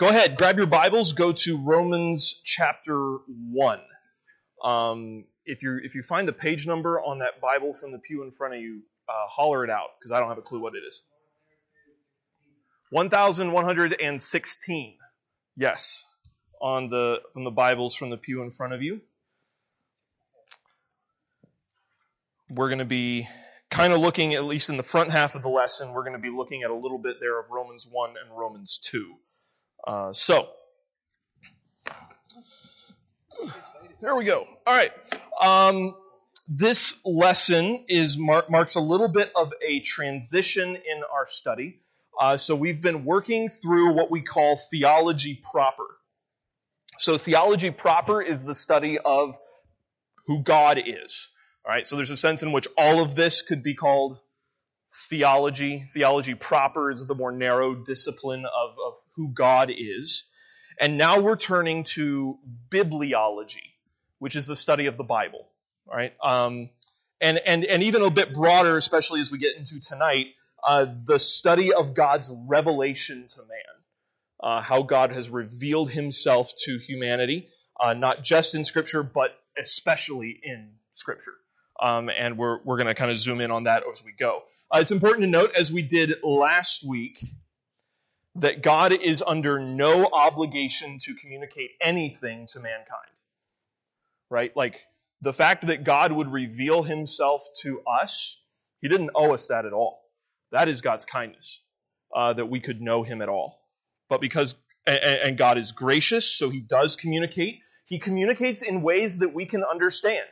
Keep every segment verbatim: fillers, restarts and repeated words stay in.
go ahead, grab your Bibles, go to Romans chapter one. Um, if you if you find the page number on that Bible from the pew in front of you, uh, holler it out, because I don't have a clue what it is. one thousand one hundred sixteen. Yes, on the from the Bibles from the pew in front of you. We're going to be kind of looking, at least in the front half of the lesson, we're going to be looking at a little bit there of Romans one and Romans two. Uh, so, there we go. All right. Um, this lesson is mar- marks a little bit of a transition in our study. Uh, so we've been working through what we call theology proper. So theology proper is the study of who God is. All right. So there's a sense in which all of this could be called theology. Theology proper is the more narrow discipline of, of who God is. And now we're turning to bibliology, which is the study of the Bible. All right. Um, and, and, and even a bit broader, especially as we get into tonight, uh, the study of God's revelation to man. Uh, how God has revealed himself to humanity, uh, not just in Scripture, but especially in Scripture. Um, and we're we're going to kind of zoom in on that as we go. Uh, it's important to note, as we did last week, that God is under no obligation to communicate anything to mankind. Right? Like, the fact that God would reveal himself to us, he didn't owe us that at all. That is God's kindness, uh, that we could know him at all. But because, and, and God is gracious, so he does communicate. He communicates in ways that we can understand.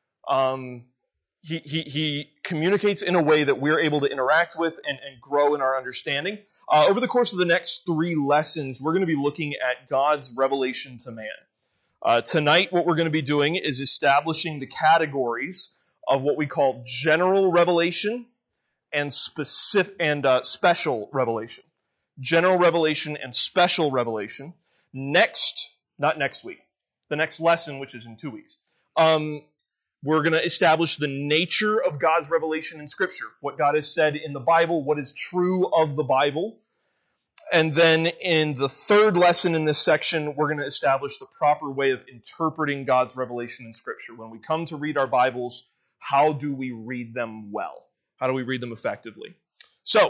Um, he, he, he communicates in a way that we're able to interact with and, and grow in our understanding. Uh, over the course of the next three lessons, we're going to be looking at God's revelation to man. Uh, tonight, what we're going to be doing is establishing the categories of what we call general revelation and specific and uh, special revelation. General revelation and special revelation. Next, not next week, the next lesson, which is in two weeks, um, we're going to establish the nature of God's revelation in Scripture, what God has said in the Bible, what is true of the Bible. And then in the third lesson in this section, we're going to establish the proper way of interpreting God's revelation in Scripture. When we come to read our Bibles, how do we read them well? How do we read them effectively? So,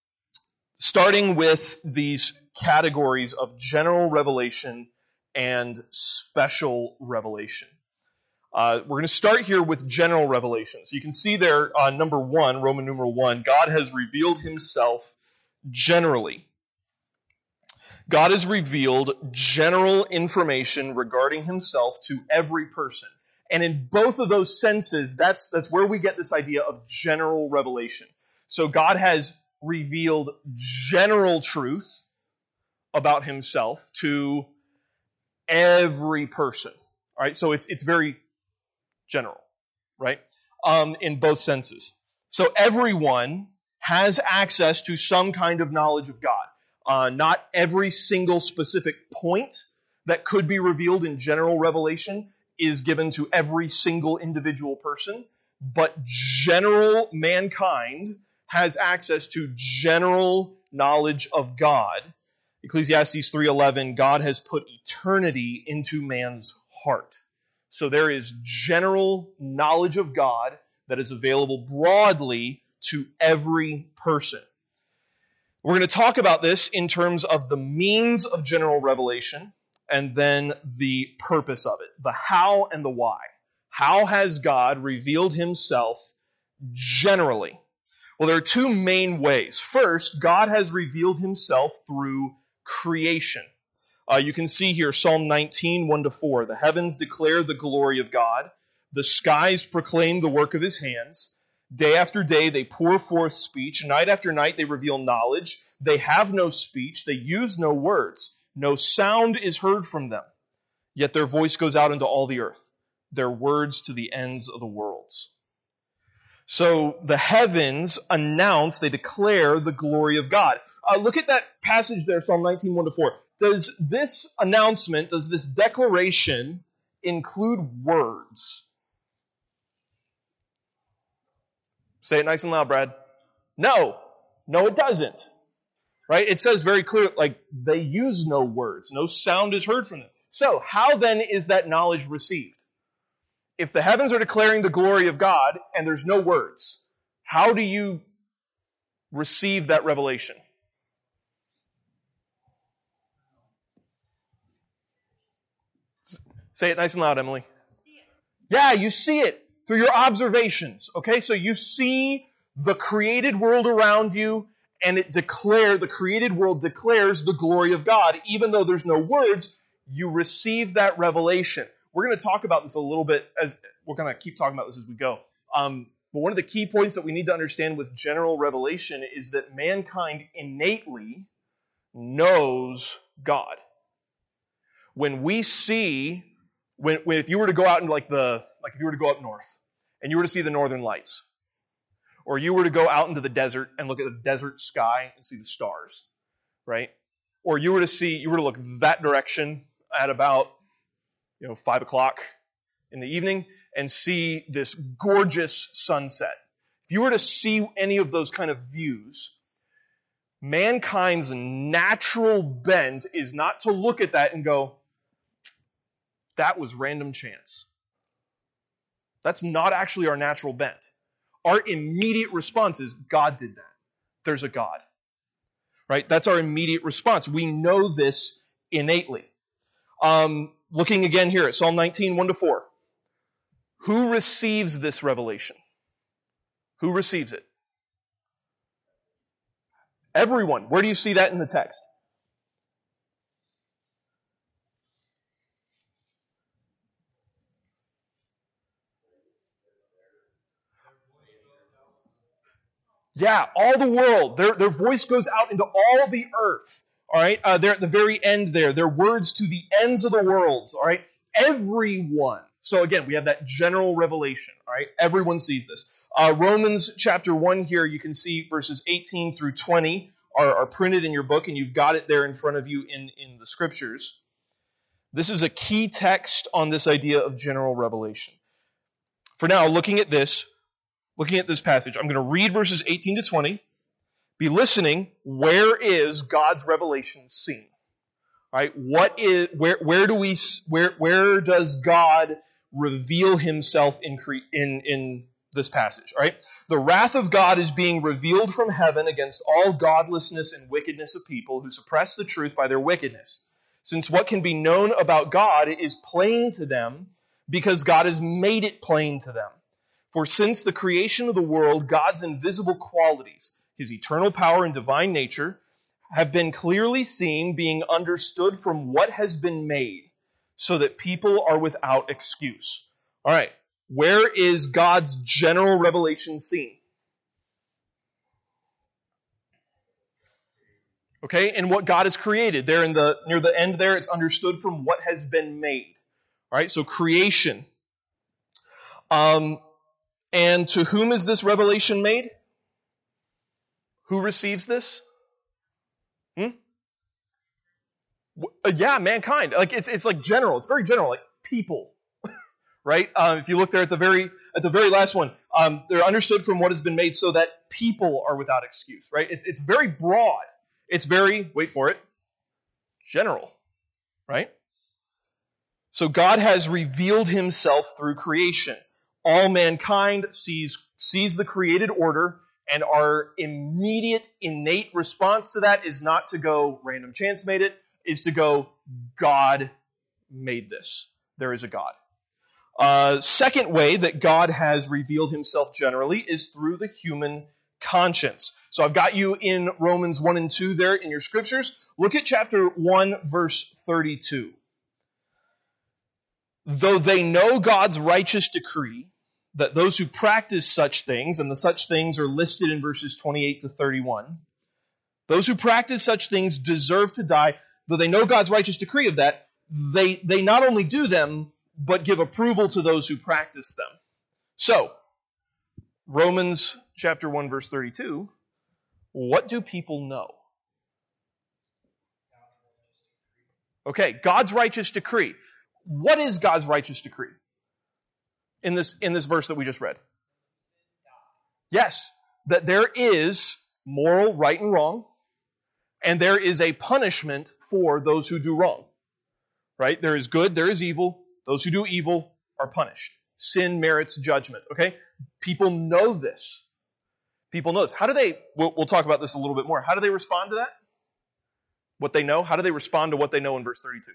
starting with these categories of general revelation and special revelation. Uh, we're going to start here with general revelation. So you can see there, uh, number one, Roman numeral one, God has revealed himself generally. God has revealed general information regarding himself to every person. And in both of those senses, that's, that's where we get this idea of general revelation. So God has revealed general truth about himself to every person. All right, so it's it's very general, right? Um, in both senses. So everyone has access to some kind of knowledge of God. Uh, not every single specific point that could be revealed in general revelation is given to every single individual person, but general mankind has access to general knowledge of God. Ecclesiastes three eleven, God has put eternity into man's heart. So there is general knowledge of God that is available broadly to every person. We're going to talk about this in terms of the means of general revelation and then the purpose of it, the how and the why. How has God revealed himself generally? Well, there are two main ways. First, God has revealed himself through creation. Uh, you can see here Psalm nineteen, one to four. The heavens declare the glory of God. The skies proclaim the work of his hands. Day after day they pour forth speech. Night after night they reveal knowledge. They have no speech. They use no words. No sound is heard from them. Yet their voice goes out into all the earth. Their words to the ends of the worlds. So the heavens announce, they declare the glory of God. Uh, look at that passage there, Psalm nineteen, one to four. Does this announcement, does this declaration include words? Say it nice and loud, Brad. No. No, it doesn't. right? It says very clear, like, they use no words. No sound is heard from them. So, how then is that knowledge received? If the heavens are declaring the glory of God and there's no words, how do you receive that revelation? Say it nice and loud, Emily. Yeah, you see it through your observations. Okay, so you see the created world around you, and it declare the created world declares the glory of God. Even though there's no words, you receive that revelation. We're going to talk about this a little bit as we're going to keep talking about this as we go. Um, but one of the key points that we need to understand with general revelation is that mankind innately knows God. When we see, when, when if you were to go out and like the like if you were to go up north and you were to see the northern lights, or you were to go out into the desert and look at the desert sky and see the stars, right? Or you were to see, you were to look that direction at about, you know, five o'clock in the evening and see this gorgeous sunset. If you were to see any of those kind of views, mankind's natural bent is not to look at that and go, that was random chance. That's not actually our natural bent. Our immediate response is, God did that. There's a God. Right? That's our immediate response. We know this innately. Um, looking again here at Psalm nineteen, one to four. Who receives this revelation? Who receives it? Everyone. Where do you see that in the text? Yeah, all the world. Their, their voice goes out into all the earth. All right? Uh, they're at the very end there. Their words to the ends of the worlds. All right? Everyone. So again, we have that general revelation. All right? Everyone sees this. Uh, Romans chapter one here, you can see verses eighteen through twenty are, are printed in your book, and you've got it there in front of you in, in the scriptures. This is a key text on this idea of general revelation. For now, looking at this, looking at this passage, I'm going to read verses eighteen to twenty. Be listening. Where is God's revelation seen? All right? What is where? Where do we? Where? Where does God reveal Himself in in in this passage? All right. The wrath of God is being revealed from heaven against all godlessness and wickedness of people who suppress the truth by their wickedness. Since what can be known about God is plain to them, because God has made it plain to them. For since the creation of the world, God's invisible qualities, His eternal power and divine nature, have been clearly seen, being understood from what has been made, so that people are without excuse. All right, where is God's general revelation seen? Okay, and what God has created. There in the near the end there, it's understood from what has been made. All right, so creation. Um, and to whom is this revelation made? Who receives this? Hmm? Uh, yeah, mankind. Like it's it's like general. It's very general. Like people, right? Um, if you look there at the very at the very last one, um, they're understood from what has been made, so that people are without excuse. Right? It's it's very broad. It's very, wait for it, general. Right? So God has revealed Himself through creation. All mankind sees sees the created order, and our immediate, innate response to that is not to go, random chance made it, is to go, God made this. There is a God. Uh, second way that God has revealed Himself generally is through the human conscience. So I've got you in Romans one and two there in your scriptures. Look at chapter one, verse thirty-two. Though they know God's righteous decree, that those who practice such things, and the such things are listed in verses twenty-eight to thirty-one, those who practice such things deserve to die. Though they know God's righteous decree of that, they, they not only do them, but give approval to those who practice them. So, Romans chapter one, verse thirty-two, what do people know? Okay, God's righteous decree. What is God's righteous decree in this in this verse that we just read? Yes, that there is moral right and wrong, And there is a punishment for those who do wrong. Right? There is good, there is evil. Those who do evil are punished. Sin merits judgment. Okay? People know this. People know this. How do they, we'll, we'll talk about this a little bit more. How do they respond to that? What they know? How do they respond to what they know in verse thirty-two?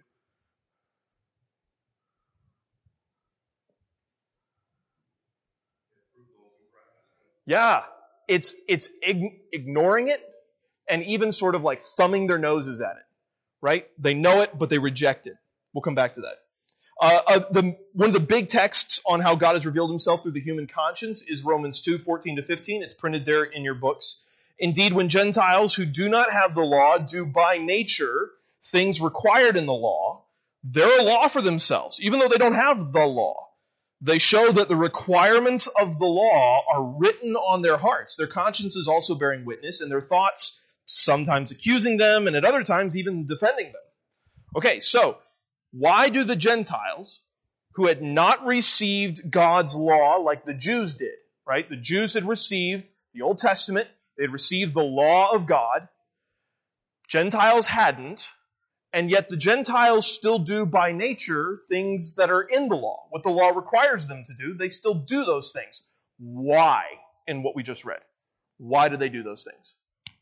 Yeah. It's, it's ig- ignoring it and even sort of like thumbing their noses at it. Right? They know it, but they reject it. We'll come back to that. Uh, uh, the, one of the big texts on how God has revealed himself through the human conscience is Romans two, fourteen to fifteen. It's printed there in your books. Indeed, when Gentiles who do not have the law do by nature things required in the law, they're a law for themselves, even though they don't have the law. They show that the requirements of the law are written on their hearts. Their conscience is also bearing witness, and their thoughts sometimes accusing them, and at other times even defending them. Okay, so why do the Gentiles, who had not received God's law like the Jews did, right? The Jews had received the Old Testament, they had received the law of God. Gentiles hadn't, and yet the Gentiles still do by nature things that are in the law. What the law requires them to do, they still do those things. Why? In what we just read. Why do they do those things?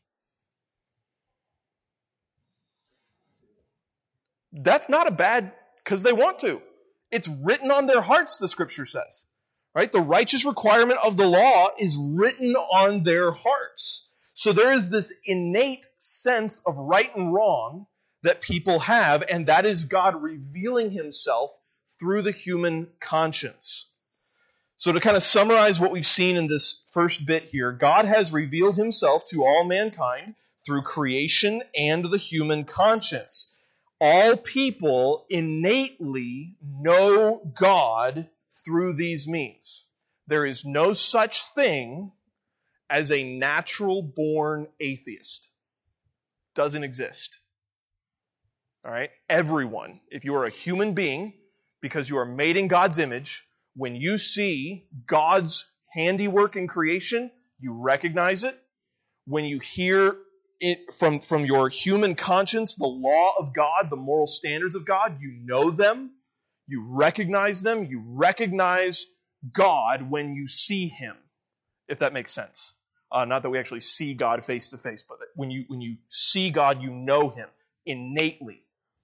That's not a bad, because they want to. It's written on their hearts, the scripture says. Right? The righteous requirement of the law is written on their hearts. So there is this innate sense of right and wrong that people have, and that is God revealing himself through the human conscience. So to kind of summarize what we've seen in this first bit here, God has revealed himself to all mankind through creation and the human conscience. All people innately know God through these means. There is no such thing as a natural-born atheist. Doesn't exist. All right? Everyone, if you are a human being, because you are made in God's image, when you see God's handiwork in creation, you recognize it. When you hear it from, from your human conscience, the law of God, the moral standards of God, you know them. You recognize them. You recognize God when you see him, if that makes sense. Uh, not that we actually see God face to face, but that when you, when you see God, you know him innately.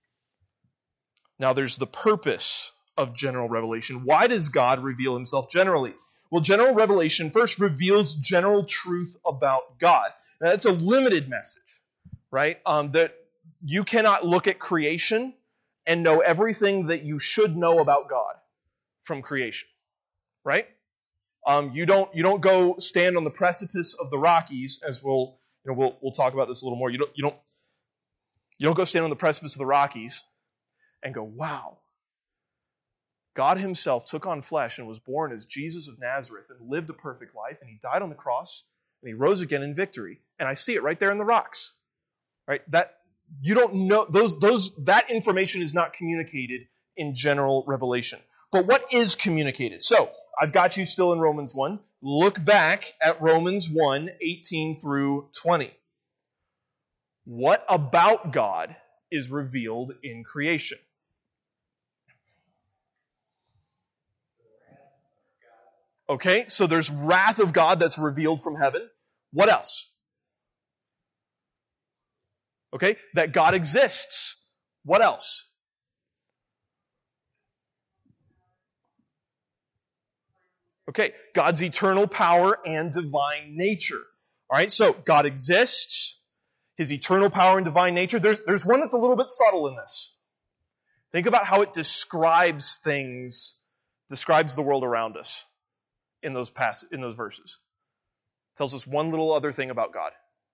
Now there's the purpose of general revelation. Why does God reveal himself generally? Well, general revelation first reveals general truth about God. Now, that's a limited message, right? Um, that you cannot look at creation and know everything that you should know about God from creation, right? Um, you don't you don't go stand on the precipice of the Rockies, as we'll you know we'll we'll talk about this a little more. You don't you don't you don't go stand on the precipice of the Rockies and go, wow, God himself took on flesh and was born as Jesus of Nazareth and lived a perfect life, and he died on the cross and he rose again in victory. And I see it right there in the rocks. Right? That you don't know those those that information is not communicated in general revelation. But what is communicated? So, I've got you still in Romans one. Look back at Romans one, eighteen through twenty. What about God is revealed in creation? Okay, so there's wrath of God that's revealed from heaven. What else? Okay, that God exists. What else? Okay, God's eternal power and divine nature. All right, so God exists, his eternal power and divine nature. There's, there's one that's a little bit subtle in this. Think about how it describes things, describes the world around us in those pass, in those verses. It tells us one little other thing about God.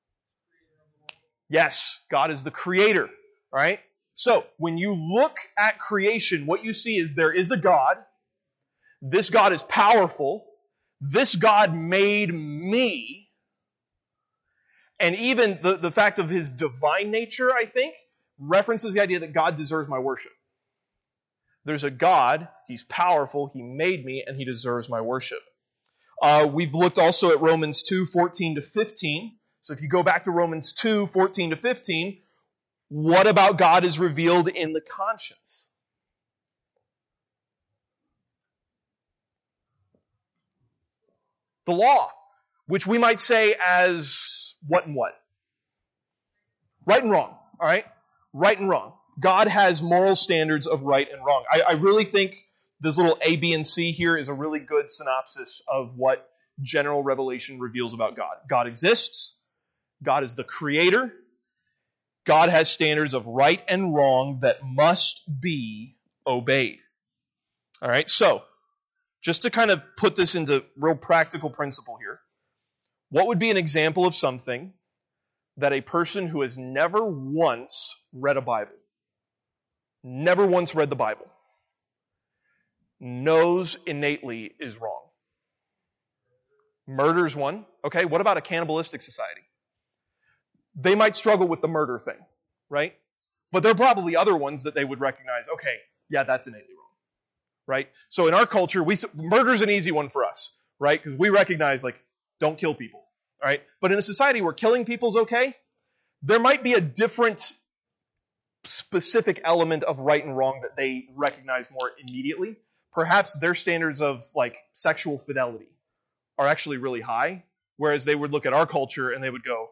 Yes, God is the creator. All right? So, when you look at creation, what you see is there is a God. This God is powerful. This God made me. And even the, the fact of his divine nature, I think, references the idea that God deserves my worship. There's a God, he's powerful, he made me, and he deserves my worship. Uh, we've looked also at Romans two, fourteen to fifteen. So if you go back to Romans two, fourteen to fifteen, what about God is revealed in the conscience? The law, which we might say as what and what? Right and wrong, all right? Right and wrong. God has moral standards of right and wrong. I, I really think this little A, B, and C here is a really good synopsis of what general revelation reveals about God. God exists. God is the creator. God has standards of right and wrong that must be obeyed. All right, so just to kind of put this into real practical principle here, what would be an example of something that a person who has never once read a Bible, never once read the Bible, knows innately is wrong? Murder's one. Okay, what about a cannibalistic society? They might struggle with the murder thing, right? But there are probably other ones that they would recognize, okay, yeah, that's innately wrong, right? So in our culture, we murder's an easy one for us, right? Because we recognize, like, don't kill people, all right? But in a society where killing people's okay, there might be a different specific element of right and wrong that they recognize more immediately. Perhaps their standards of, like, sexual fidelity are actually really high, whereas they would look at our culture and they would go,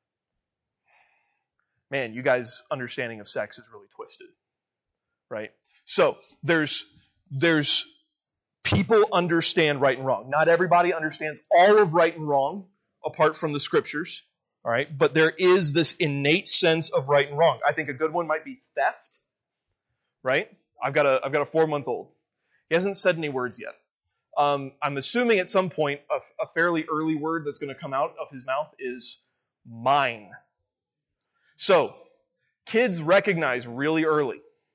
man, you guys' understanding of sex is really twisted, right? So there's there's people understand right and wrong. Not everybody understands all of right and wrong apart from the scriptures, all right? But there is this innate sense of right and wrong. I think a good one might be theft, right? I've got a I've got a four-month-old. He hasn't said any words yet. Um, I'm assuming at some point a, a fairly early word that's going to come out of his mouth is mine. So, kids recognize really early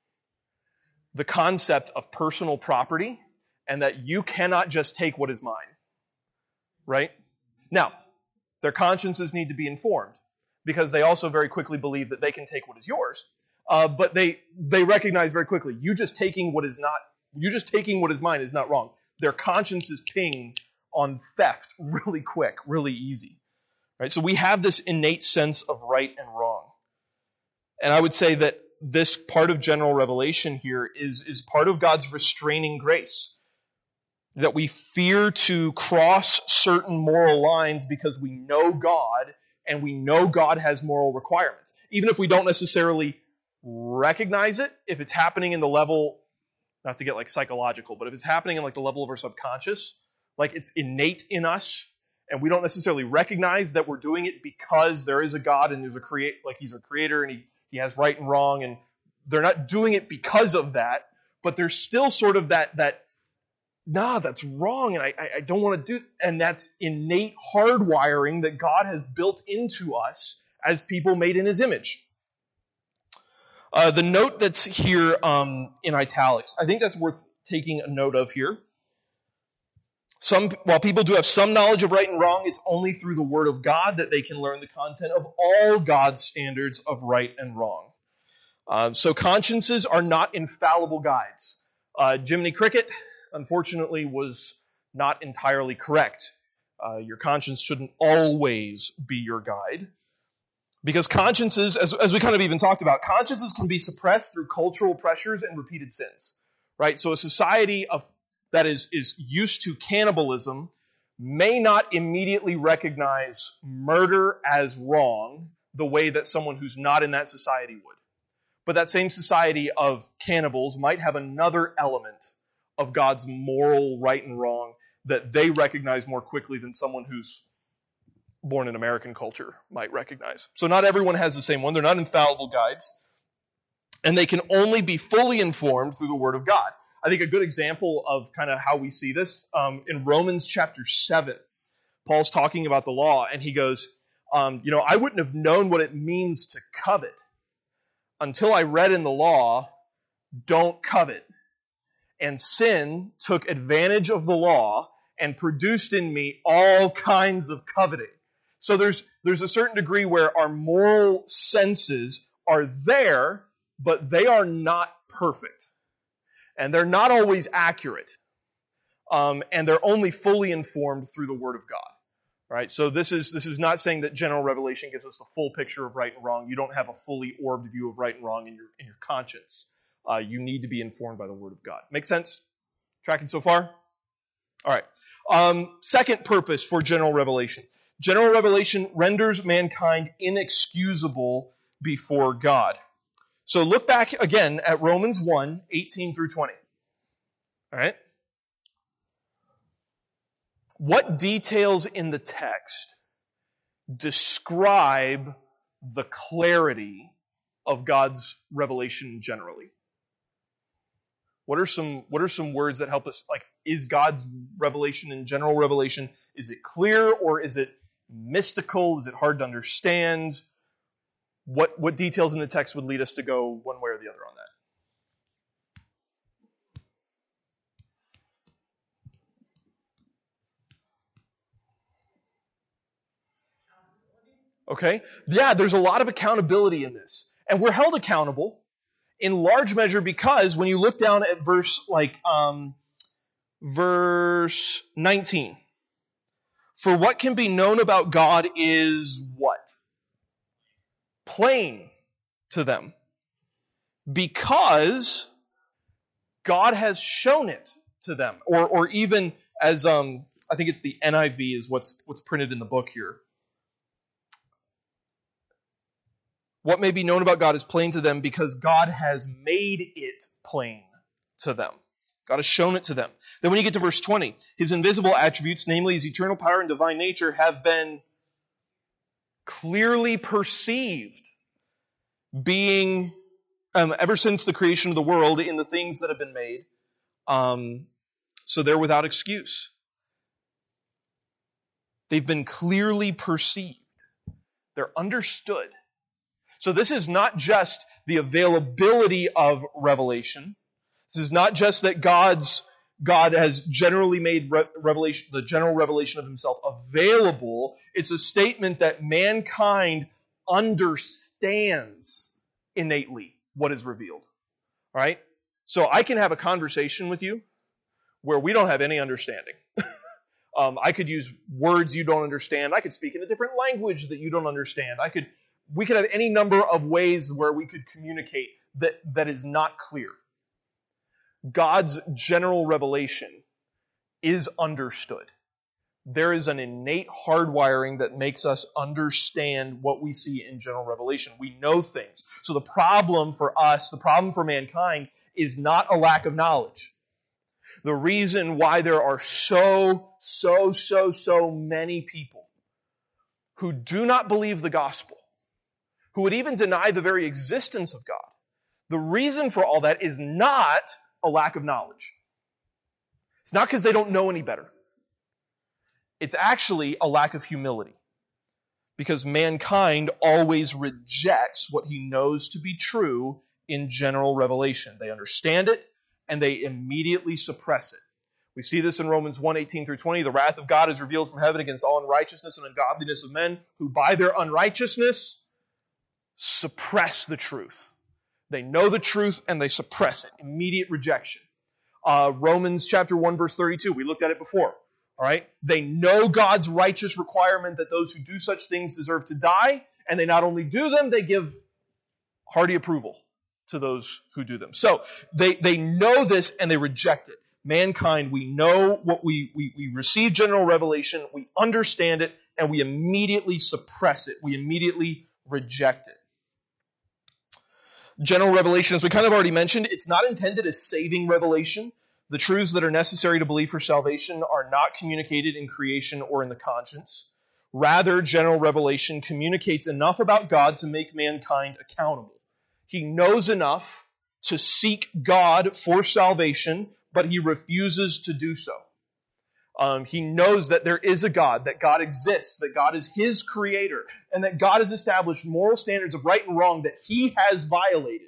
the concept of personal property and that you cannot just take what is mine, right? Now, their consciences need to be informed because they also very quickly believe that they can take what is yours, uh, but they they recognize very quickly you just taking what is not you just taking what is mine is not wrong. Their consciences ping on theft really quick, really easy, right? So we have this innate sense of right and wrong. And I would say that this part of general revelation here is, is part of God's restraining grace. That we fear to cross certain moral lines because we know God and we know God has moral requirements. Even if we don't necessarily recognize it, if it's happening in the level, not to get like psychological, but if it's happening in like the level of our subconscious, like it's innate in us, and we don't necessarily recognize that we're doing it because there is a God and there's a create, like He's a creator and He He has right and wrong, and they're not doing it because of that, but there's still sort of that, that nah, that's wrong, and I, I don't want to do, and that's innate hardwiring that God has built into us as people made in His image. Uh, the note that's here um, in italics, I think that's worth taking a note of here. Some, while people do have some knowledge of right and wrong, it's only through the Word of God that they can learn the content of all God's standards of right and wrong. Uh, so consciences are not infallible guides. Uh, Jiminy Cricket, unfortunately, was not entirely correct. Uh, your conscience shouldn't always be your guide. Because consciences, as, as we kind of even talked about, consciences can be suppressed through cultural pressures and repeated sins. Right? So a society of that is, is used to cannibalism may not immediately recognize murder as wrong the way that someone who's not in that society would. But that same society of cannibals might have another element of God's moral right and wrong that they recognize more quickly than someone who's born in American culture might recognize. So not everyone has the same one. They're not infallible guides. And they can only be fully informed through the Word of God. I think a good example of kind of how we see this, um, in Romans chapter seven, Paul's talking about the law, and he goes, um, you know, I wouldn't have known what it means to covet until I read in the law, don't covet. And sin took advantage of the law and produced in me all kinds of coveting. So there's there's a certain degree where our moral senses are there, but they are not perfect. And they're not always accurate. Um, and they're only fully informed through the Word of God. Right? So this is this is not saying that general revelation gives us the full picture of right and wrong. You don't have a fully orbed view of right and wrong in your in your conscience. Uh, you need to be informed by the Word of God. Make sense? Tracking so far? All right. Um, second purpose for general revelation. General revelation renders mankind inexcusable before God. So look back again at Romans one, eighteen through twenty. All right? What details in the text describe the clarity of God's revelation generally? What are some what are some words that help us, like, is God's revelation and general revelation, is it clear or is it mystical? Is it hard to understand? What what details in the text would lead us to go one way or the other on that? Okay? Yeah, there's a lot of accountability in this. And we're held accountable in large measure because when you look down at verse like um, verse nineteen, for what can be known about God is what? Plain to them. Because God has shown it to them. Or or even as um I think it's the N I V is what's what's printed in the book here. What may be known about God is plain to them because God has made it plain to them. God has shown it to them. Then when you get to verse twenty, his invisible attributes, namely his eternal power and divine nature, have been clearly perceived, being um, ever since the creation of the world in the things that have been made. Um, so they're without excuse. They've been clearly perceived. They're understood. So this is not just the availability of revelation. This is not just that God's God has generally made re- revelation, the general revelation of himself available. It's a statement that mankind understands innately what is revealed. All right? So I can have a conversation with you where we don't have any understanding. um, I could use words you don't understand. I could speak in a different language that you don't understand. I could We could have any number of ways where we could communicate that, that is not clear. God's general revelation is understood. There is an innate hardwiring that makes us understand what we see in general revelation. We know things. So the problem for us, the problem for mankind, is not a lack of knowledge. The reason why there are so, so, so, so many people who do not believe the gospel, who would even deny the very existence of God, the reason for all that is not a lack of knowledge. It's not because they don't know any better. It's actually a lack of humility. Because mankind always rejects what he knows to be true in general revelation. They understand it, and they immediately suppress it. We see this in Romans one, eighteen through twenty. The wrath of God is revealed from heaven against all unrighteousness and ungodliness of men who by their unrighteousness suppress the truth. They know the truth and they suppress it. Immediate rejection. Uh, Romans chapter one verse thirty-two. We looked at it before. All right. They know God's righteous requirement that those who do such things deserve to die, and they not only do them, they give hearty approval to those who do them. So they they know this and they reject it. Mankind, we know what we we we receive general revelation, we understand it, and we immediately suppress it. We immediately reject it. General revelation, as we kind of already mentioned, it's not intended as saving revelation. The truths that are necessary to believe for salvation are not communicated in creation or in the conscience. Rather, general revelation communicates enough about God to make mankind accountable. He knows enough to seek God for salvation, but he refuses to do so. Um, he knows that there is a God, that God exists, that God is his creator, and that God has established moral standards of right and wrong that he has violated.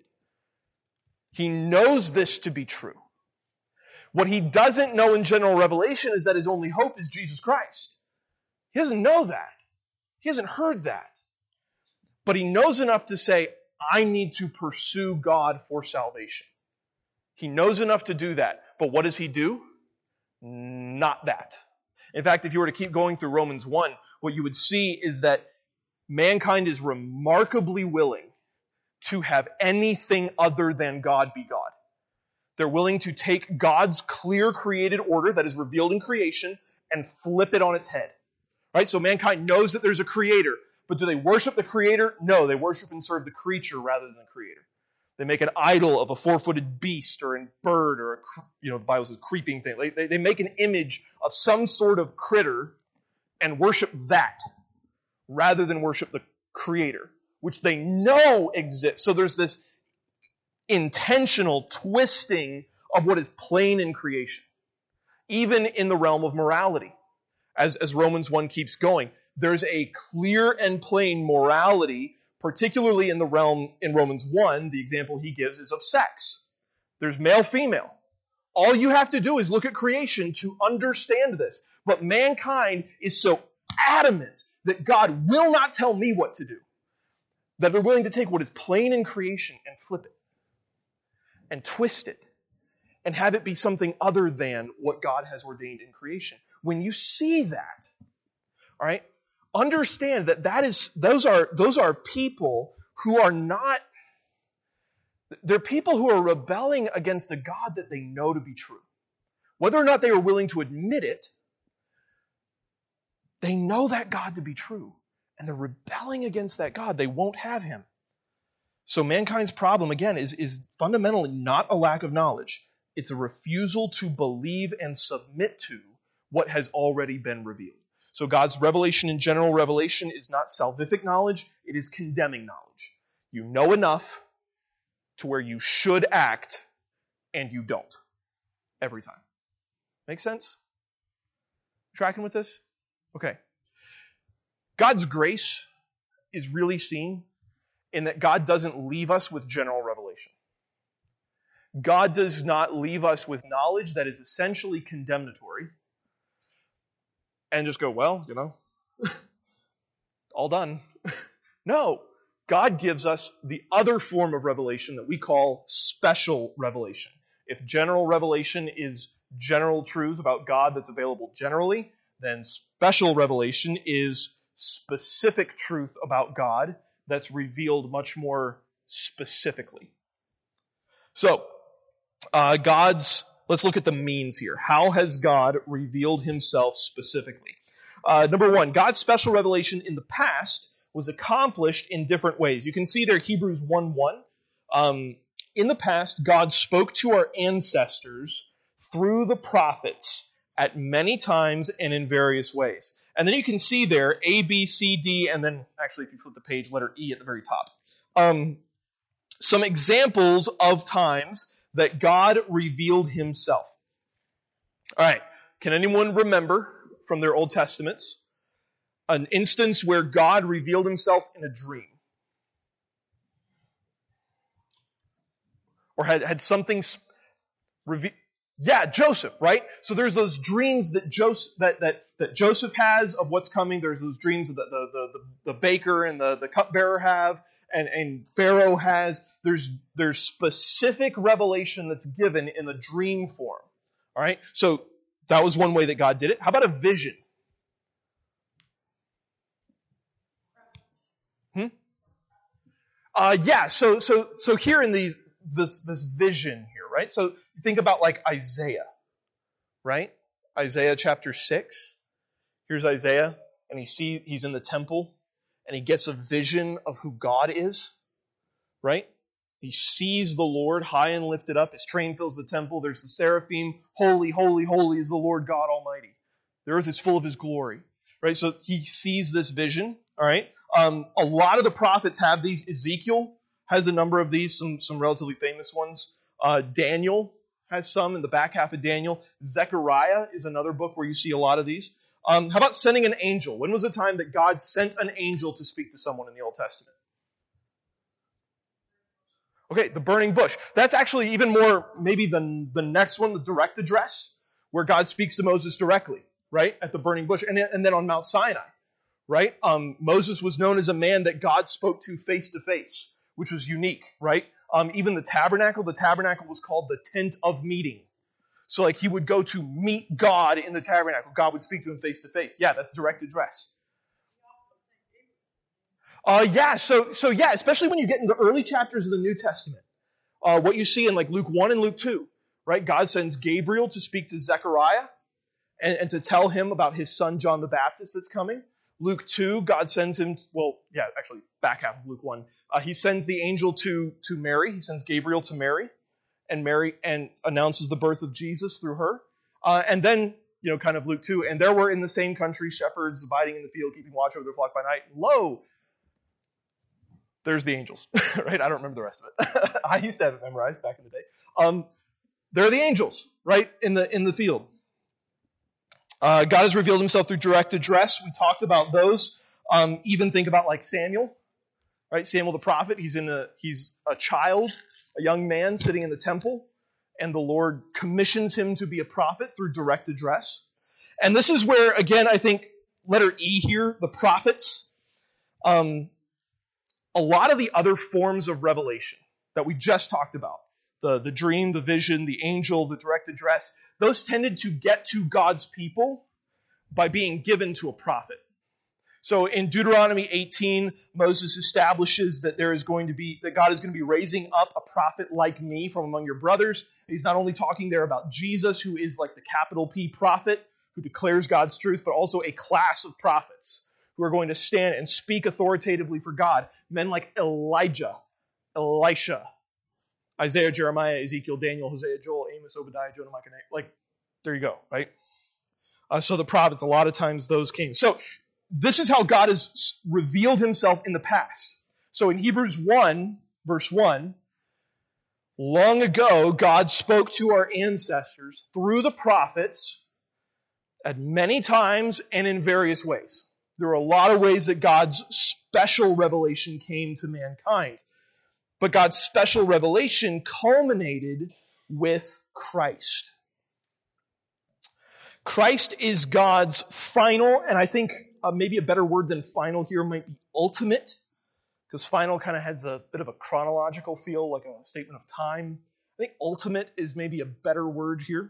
He knows this to be true. What he doesn't know in general revelation is that his only hope is Jesus Christ. He doesn't know that. He hasn't heard that. But he knows enough to say, I need to pursue God for salvation. He knows enough to do that. But what does he do? Not that. In fact, if you were to keep going through Romans one, what you would see is that mankind is remarkably willing to have anything other than God be God. They're willing to take God's clear created order that is revealed in creation and flip it on its head. Right? So mankind knows that there's a creator, but do they worship the creator? No, they worship and serve the creature rather than the creator. They make an idol of a four-footed beast or a bird or a, you know, the Bible says creeping thing. They, they, they make an image of some sort of critter and worship that rather than worship the creator, which they know exists. So there's this intentional twisting of what is plain in creation, even in the realm of morality. As, as Romans one keeps going, there's a clear and plain morality, particularly in the realm in Romans one, the example he gives is of sex. There's male-female. All you have to do is look at creation to understand this. But mankind is so adamant that God will not tell me what to do, that they're willing to take what is plain in creation and flip it and twist it and have it be something other than what God has ordained in creation. When you see that, all right, understand that that is those are those are people who are not they're people who are rebelling against a God that they know to be true. Whether or not they are willing to admit it, they know that God to be true, and they're rebelling against that God. They won't have him. So mankind's problem, again, is, is fundamentally not a lack of knowledge. It's a refusal to believe and submit to what has already been revealed. So God's revelation in general revelation is not salvific knowledge, it is condemning knowledge. You know enough to where you should act, and you don't. Every time. Make sense? Tracking with this? Okay. God's grace is really seen in that God doesn't leave us with general revelation. God does not leave us with knowledge that is essentially condemnatory and just go, well, you know, all done. No. God gives us the other form of revelation that we call special revelation. If general revelation is general truth about God that's available generally, then special revelation is specific truth about God that's revealed much more specifically. So, uh, God's, let's look at the means here. How has God revealed himself specifically? Uh, number one, God's special revelation in the past was accomplished in different ways. You can see there Hebrews one one. Um, in the past, God spoke to our ancestors through the prophets at many times and in various ways. And then you can see there A, B, C, D, and then actually if you flip the page, letter E at the very top. Um, some examples of times that God revealed himself. All right. Can anyone remember from their Old Testaments an instance where God revealed himself in a dream? Or had, had something revealed? Yeah, Joseph, right? So there's those dreams that Joseph that, that, that Joseph has of what's coming. There's those dreams that the, the, the, the baker and the, the cupbearer have, and, and Pharaoh has. There's there's specific revelation that's given in the dream form. All right? So that was one way that God did it. How about a vision? Hmm? Uh, yeah, so so so here in these this this vision here, right? So think about like Isaiah, right? Isaiah chapter six. Here's Isaiah, and he see he's in the temple, and he gets a vision of who God is, right? He sees the Lord high and lifted up. His train fills the temple. There's the seraphim. Holy, holy, holy is the Lord God Almighty. The earth is full of his glory, right? So he sees this vision, all right? Um, a lot of the prophets have these. Ezekiel has a number of these, some, some relatively famous ones. Uh, Daniel has some in the back half of Daniel. Zechariah is another book where you see a lot of these. Um, how about sending an angel? When was the time that God sent an angel to speak to someone in the Old Testament? Okay, the burning bush. That's actually even more, maybe the, the next one, the direct address, where God speaks to Moses directly, right, at the burning bush. And, and then on Mount Sinai, right? Um, Moses was known as a man that God spoke to face to face, which was unique, right? Um, even the tabernacle, the tabernacle was called the tent of meeting. So like he would go to meet God in the tabernacle. God would speak to him face to face. Yeah, that's direct address. Uh, yeah, so so yeah, especially when you get into the early chapters of the New Testament, uh, what you see in like Luke one and Luke two, right? God sends Gabriel to speak to Zechariah and, and to tell him about his son John the Baptist that's coming. Luke two, God sends him, well, yeah, actually, back half of Luke one. Uh, he sends the angel to, to Mary. He sends Gabriel to Mary, and Mary and announces the birth of Jesus through her. Uh, and then, you know, kind of Luke two, and there were in the same country shepherds abiding in the field, keeping watch over their flock by night. Lo, there's the angels, right? I don't remember the rest of it. I used to have it memorized back in the day. Um, there are the angels, right, in the in the field. Uh, God has revealed himself through direct address. We talked about those. Um, even think about like Samuel, right? Samuel the prophet. He's in the he's a child, a young man sitting in the temple, and the Lord commissions him to be a prophet through direct address. And this is where, again, I think letter E here, the prophets. Um, a lot of the other forms of revelation that we just talked about, the, the dream, the vision, the angel, the direct address, those tended to get to God's people by being given to a prophet. So in Deuteronomy eighteen, Moses establishes that there is going to be, that God is going to be raising up a prophet like me from among your brothers. He's not only talking there about Jesus, who is like the capital P prophet, who declares God's truth, but also a class of prophets who are going to stand and speak authoritatively for God. Men like Elijah, Elisha, Isaiah, Jeremiah, Ezekiel, Daniel, Hosea, Joel, Amos, Obadiah, Jonah, Micah, like, there you go, right? Uh, so the prophets, a lot of times those came. So this is how God has revealed himself in the past. So in Hebrews one, verse one, long ago, God spoke to our ancestors through the prophets at many times and in various ways. There are a lot of ways that God's special revelation came to mankind. But God's special revelation culminated with Christ. Christ is God's final, and I think uh, maybe a better word than final here might be ultimate, because final kind of has a bit of a chronological feel, like a statement of time. I think ultimate is maybe a better word here.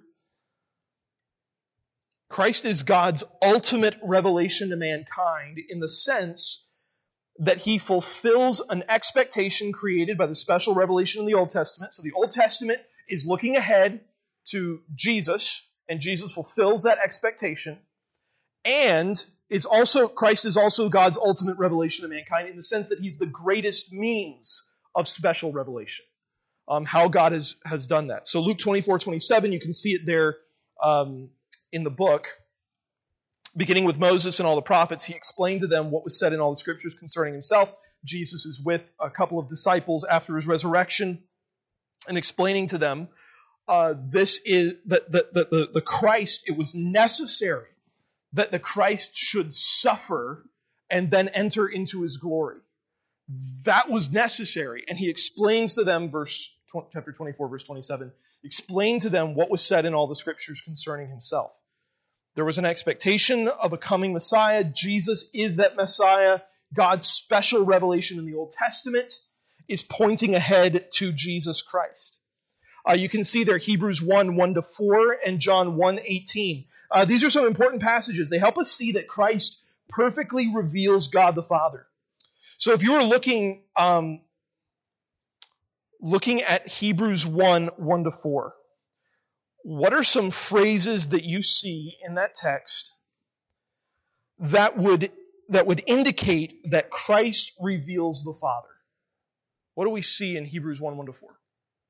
Christ is God's ultimate revelation to mankind in the sense that he fulfills an expectation created by the special revelation in the Old Testament. So the Old Testament is looking ahead to Jesus, and Jesus fulfills that expectation. And it's also Christ is also God's ultimate revelation to mankind in the sense that he's the greatest means of special revelation. Um, how God has, has done that. So Luke twenty-four twenty-seven, you can see it there um, in the book. Beginning with Moses and all the prophets, he explained to them what was said in all the scriptures concerning himself. Jesus is with a couple of disciples after his resurrection and explaining to them uh, this is that the, the, the, the Christ, it was necessary that the Christ should suffer and then enter into his glory. That was necessary. And he explains to them, verse chapter twenty-four, verse twenty-seven, explained to them what was said in all the scriptures concerning himself. There was an expectation of a coming Messiah. Jesus is that Messiah. God's special revelation in the Old Testament is pointing ahead to Jesus Christ. Uh, you can see there Hebrews one, one to four and John one, eighteen. Uh, these are some important passages. They help us see that Christ perfectly reveals God the Father. So if you were looking, um, looking at Hebrews one, one to four, what are some phrases that you see in that text that would that would indicate that Christ reveals the Father? What do we see in Hebrews one, one to four?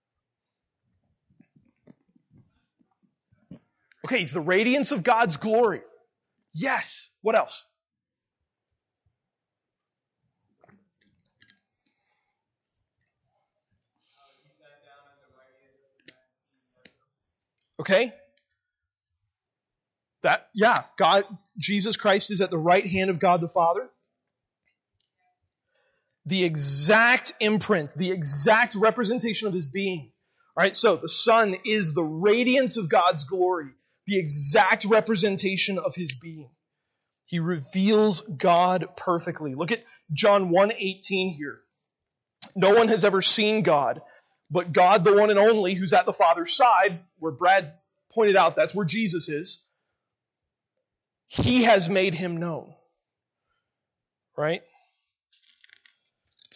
Okay, he's the radiance of God's glory. Yes. What else? Okay? That, yeah, God, Jesus Christ is at the right hand of God the Father. The exact imprint, the exact representation of his being. All right, so the Son is the radiance of God's glory, the exact representation of his being. He reveals God perfectly. Look at John one eighteen here. No one has ever seen God, but God, the one and only, who's at the Father's side, where Brad pointed out that's where Jesus is, he has made him known. Right?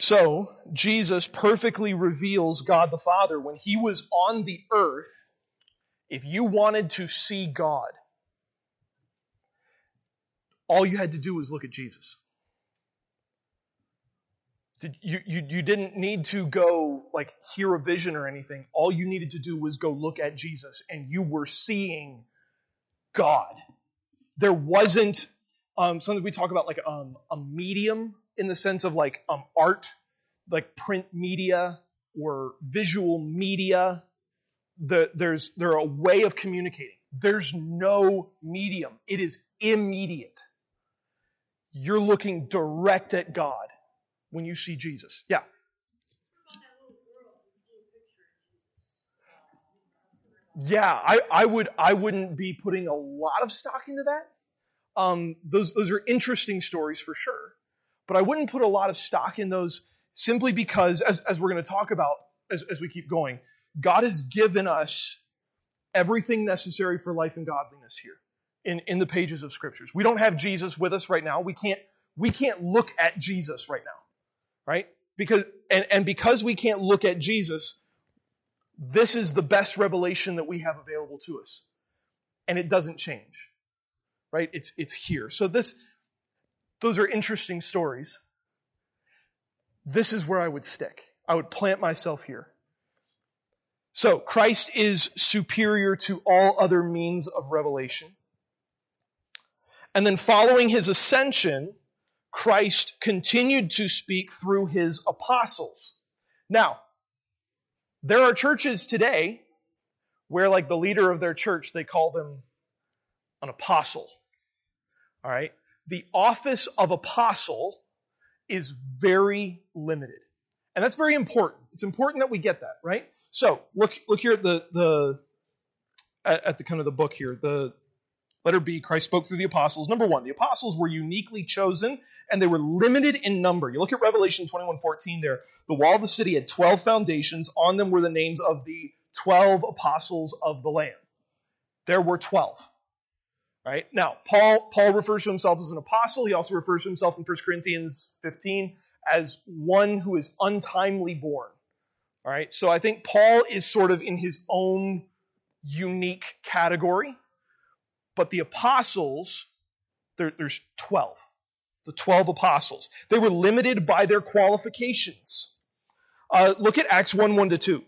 So, Jesus perfectly reveals God the Father. When he was on the earth, if you wanted to see God, all you had to do was look at Jesus. You, you, you didn't need to go like hear a vision or anything. All you needed to do was go look at Jesus, and you were seeing God. There wasn't um, something we talk about like um, a medium in the sense of like um, art, like print media or visual media. The, there's there a way of communicating. There's no medium. It is immediate. You're looking direct at God when you see Jesus. Yeah. Yeah, I, I would I wouldn't be putting a lot of stock into that. Um, those those are interesting stories for sure, but I wouldn't put a lot of stock in those simply because, as as we're going to talk about as as we keep going, God has given us everything necessary for life and godliness here in in the pages of Scriptures. We don't have Jesus with us right now. We can't we can't look at Jesus right now, right? Because and and because we can't look at Jesus, this is the best revelation that we have available to us. And it doesn't change. Right? It's it's here. So this those are interesting stories. This is where I would stick. I would plant myself here. So Christ is superior to all other means of revelation. And then following his ascension, Christ continued to speak through his apostles. Now, there are churches today where, like, the leader of their church, they call them an apostle. All right? The office of apostle is very limited. And that's very important. It's important that we get that, right? So, look look here at the the at, at the kind of the book here. The letter B, Christ spoke through the apostles. Number one, the apostles were uniquely chosen, and they were limited in number. You look at Revelation twenty-one fourteen there. The wall of the city had twelve foundations. On them were the names of the twelve apostles of the Lamb. There were twelve. Right? Now, Paul Paul refers to himself as an apostle. He also refers to himself in First Corinthians fifteen as one who is untimely born. All right? So I think Paul is sort of in his own unique category. But the apostles, there, there's twelve. The twelve apostles. They were limited by their qualifications. Uh, look at Acts one, one to two.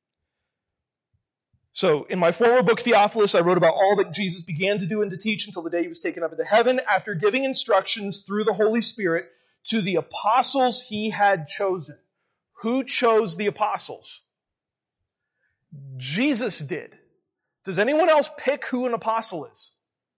So, in my former book, Theophilus, I wrote about all that Jesus began to do and to teach until the day he was taken up into heaven, after giving instructions through the Holy Spirit to the apostles he had chosen. Who chose the apostles? Jesus did. Does anyone else pick who an apostle is?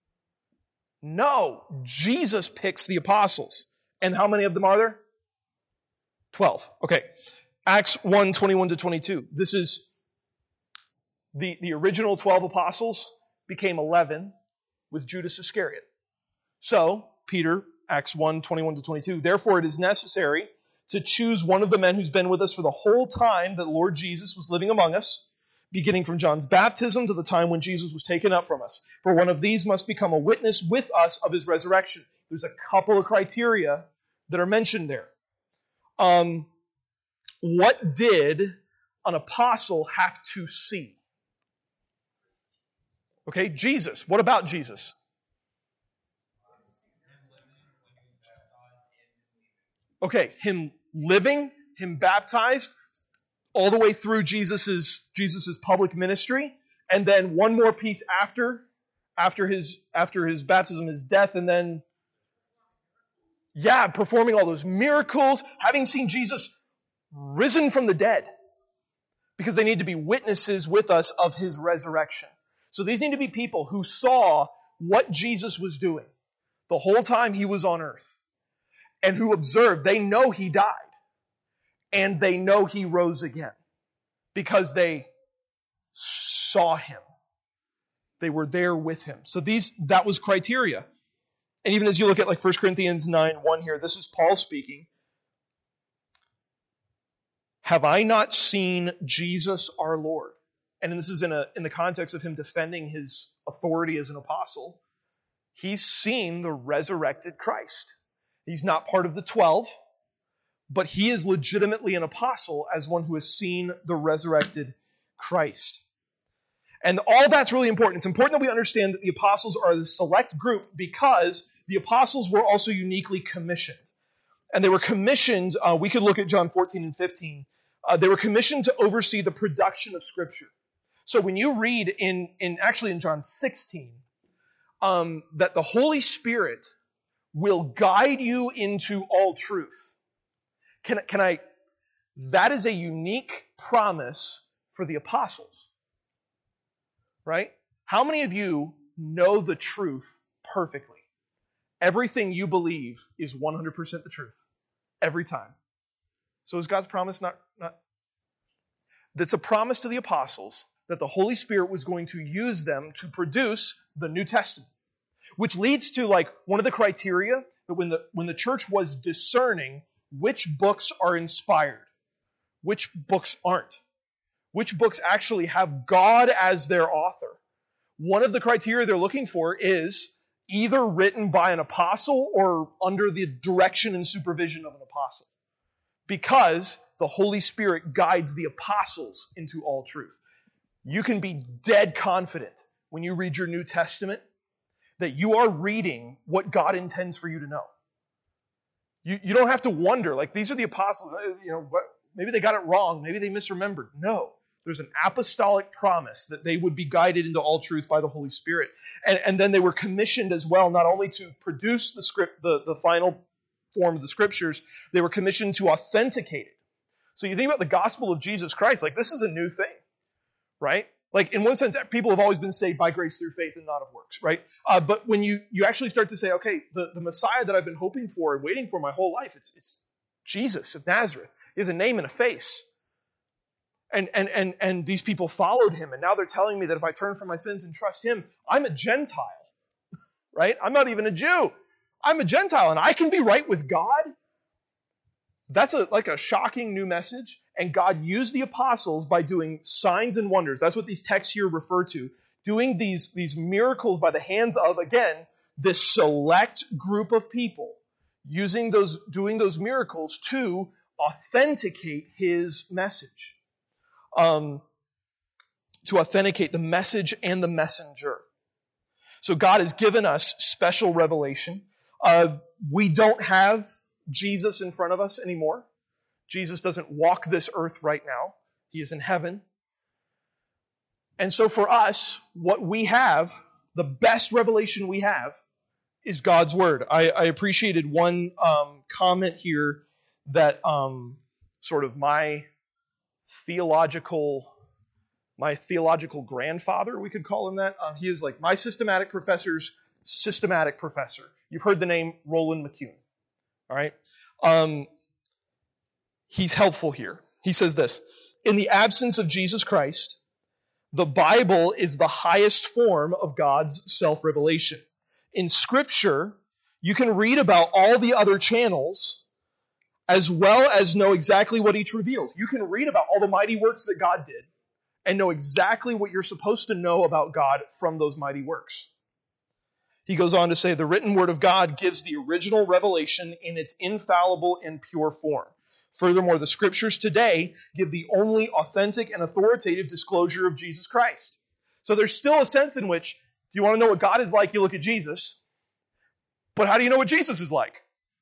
No. Jesus picks the apostles. And how many of them are there? Twelve. Okay. Acts one, twenty-one to twenty-two. This is the, the original twelve apostles became eleven with Judas Iscariot. So, Peter, Acts one, twenty-one to twenty-two. Therefore, it is necessary to choose one of the men who's been with us for the whole time that Lord Jesus was living among us, beginning from John's baptism to the time when Jesus was taken up from us. For one of these must become a witness with us of his resurrection. There's a couple of criteria that are mentioned there. Um, what did an apostle have to see? Okay, Jesus. What about Jesus? Okay, him living, him baptized, all the way through Jesus's Jesus's public ministry, and then one more piece after, after his after his baptism, his death, and then, yeah, performing all those miracles, having seen Jesus risen from the dead, because they need to be witnesses with us of his resurrection. So these need to be people who saw what Jesus was doing the whole time he was on earth, and who observed. They know he died. And they know he rose again because they saw him. They were there with him. So these that was criteria. And even as you look at like First Corinthians nine one here, this is Paul speaking. Have I not seen Jesus our Lord? And this is in a in the context of him defending his authority as an apostle. He's seen the resurrected Christ. He's not part of the twelve. but he is legitimately an apostle as one who has seen the resurrected Christ. And all that's really important. It's important that we understand that the apostles are the select group because the apostles were also uniquely commissioned. And they were commissioned, uh, we could look at John fourteen and fifteen, uh, they were commissioned to oversee the production of Scripture. So when you read in, in actually in John sixteen, um, that the Holy Spirit will guide you into all truth. Can, can I, that is a unique promise for the apostles. Right? How many of you know the truth perfectly? Everything you believe is one hundred percent the truth. Every time. So is God's promise not, not? That's a promise to the apostles that the Holy Spirit was going to use them to produce the New Testament. Which leads to like one of the criteria that when the when the church was discerning which books are inspired, which books aren't. Which books actually have God as their author. One of the criteria they're looking for is either written by an apostle or under the direction and supervision of an apostle. Because the Holy Spirit guides the apostles into all truth. You can be dead confident when you read your New Testament that you are reading what God intends for you to know. You, you don't have to wonder, like, these are the apostles, you know, what, maybe they got it wrong, maybe they misremembered. No. There's an apostolic promise that they would be guided into all truth by the Holy Spirit. And, and then they were commissioned as well, not only to produce the script, the, the final form of the Scriptures, they were commissioned to authenticate it. So you think about the gospel of Jesus Christ, like this is a new thing, right? Like in one sense, people have always been saved by grace through faith and not of works, right? Uh, but when you, you actually start to say, okay, the, the Messiah that I've been hoping for and waiting for my whole life, it's, it's Jesus of Nazareth. He has a name and a face. And, and, and, and these people followed him, and now they're telling me that if I turn from my sins and trust him, I'm a Gentile, right? I'm not even a Jew. I'm a Gentile, and I can be right with God. That's a, like a shocking new message, and God used the apostles by doing signs and wonders. That's what these texts here refer to. Doing these, these miracles by the hands of, again, this select group of people, using those, doing those miracles to authenticate his message. Um, to authenticate the message and the messenger. So God has given us special revelation. Uh, we don't have Jesus in front of us anymore. Jesus doesn't walk this earth right now. He is in heaven. And so for us, what we have, the best revelation we have, is God's Word. I, I appreciated one um, comment here that um, sort of my theological, my theological grandfather, we could call him that. Uh, he is like my systematic professor's systematic professor. You've heard the name Roland McCune. All right. Um, he's helpful here. He says this: in the absence of Jesus Christ, the Bible is the highest form of God's self-revelation. In Scripture, you can read about all the other channels as well as know exactly what each reveals. You can read about all the mighty works that God did and know exactly what you're supposed to know about God from those mighty works. He goes on to say, the written word of God gives the original revelation in its infallible and pure form. Furthermore, the Scriptures today give the only authentic and authoritative disclosure of Jesus Christ. So there's still a sense in which, if you want to know what God is like, you look at Jesus. But how do you know what Jesus is like?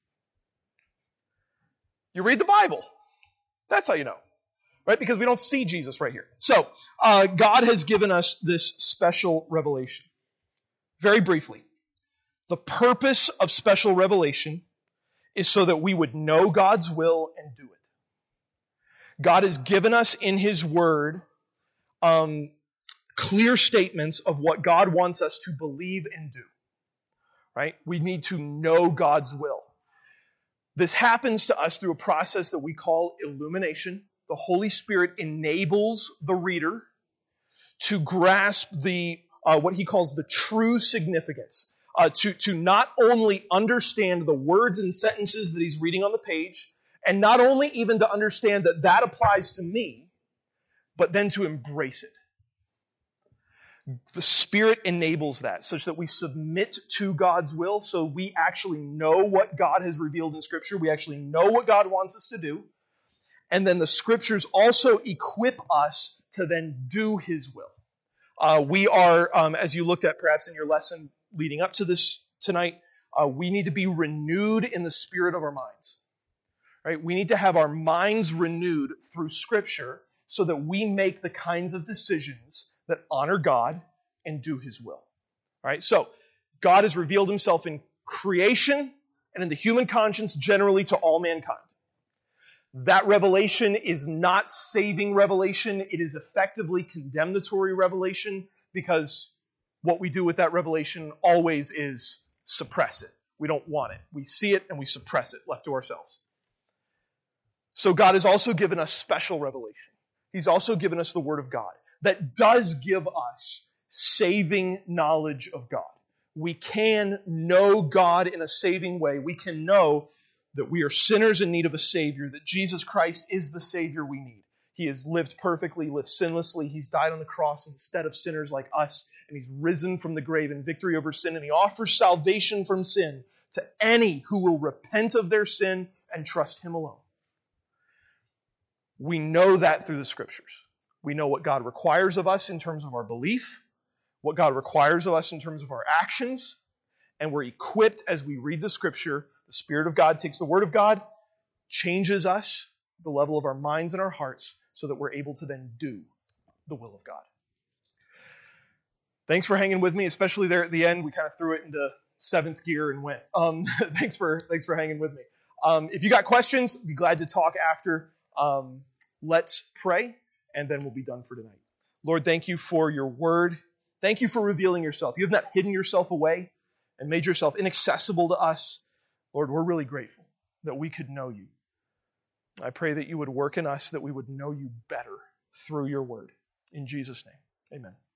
You read the Bible. That's how you know. Right? Because we don't see Jesus right here. So, uh, God has given us this special revelation. Very briefly, the purpose of special revelation is so that we would know God's will and do it. God has given us in His Word um, clear statements of what God wants us to believe and do. Right? We need to know God's will. This happens to us through a process that we call illumination. The Holy Spirit enables the reader to grasp the uh, what he calls the true significance, uh, to, to not only understand the words and sentences that he's reading on the page, and not only even to understand that that applies to me, but then to embrace it. The Spirit enables that such that we submit to God's will, so we actually know what God has revealed in Scripture. We actually know what God wants us to do. And then the Scriptures also equip us to then do His will. Uh, we are, um, as you looked at perhaps in your lesson leading up to this tonight, uh, we need to be renewed in the spirit of our minds. Right? We need to have our minds renewed through Scripture so that we make the kinds of decisions that honor God and do His will. All right? So, God has revealed Himself in creation and in the human conscience generally to all mankind. That revelation is not saving revelation. It is effectively condemnatory revelation, because what we do with that revelation always is suppress it. We don't want it. We see it and we suppress it, left to ourselves. So God has also given us special revelation. He's also given us the Word of God that does give us saving knowledge of God. We can know God in a saving way. We can know that we are sinners in need of a Savior, that Jesus Christ is the Savior we need. He has lived perfectly, lived sinlessly. He's died on the cross instead of sinners like us, and He's risen from the grave in victory over sin, and He offers salvation from sin to any who will repent of their sin and trust Him alone. We know that through the Scriptures. We know what God requires of us in terms of our belief, what God requires of us in terms of our actions, and we're equipped as we read the Scripture. The Spirit of God takes the Word of God, changes us, the level of our minds and our hearts, so that we're able to then do the will of God. Thanks for hanging with me, especially there at the end. We kind of threw it into seventh gear and went. Um, thanks for thanks for hanging with me. Um, if you got questions, be glad to talk after. Um, let's pray, and then we'll be done for tonight. Lord, thank you for your word. Thank you for revealing yourself. You have not hidden yourself away and made yourself inaccessible to us. Lord, we're really grateful that we could know you. I pray that you would work in us, that we would know you better through your word. In Jesus' name, amen.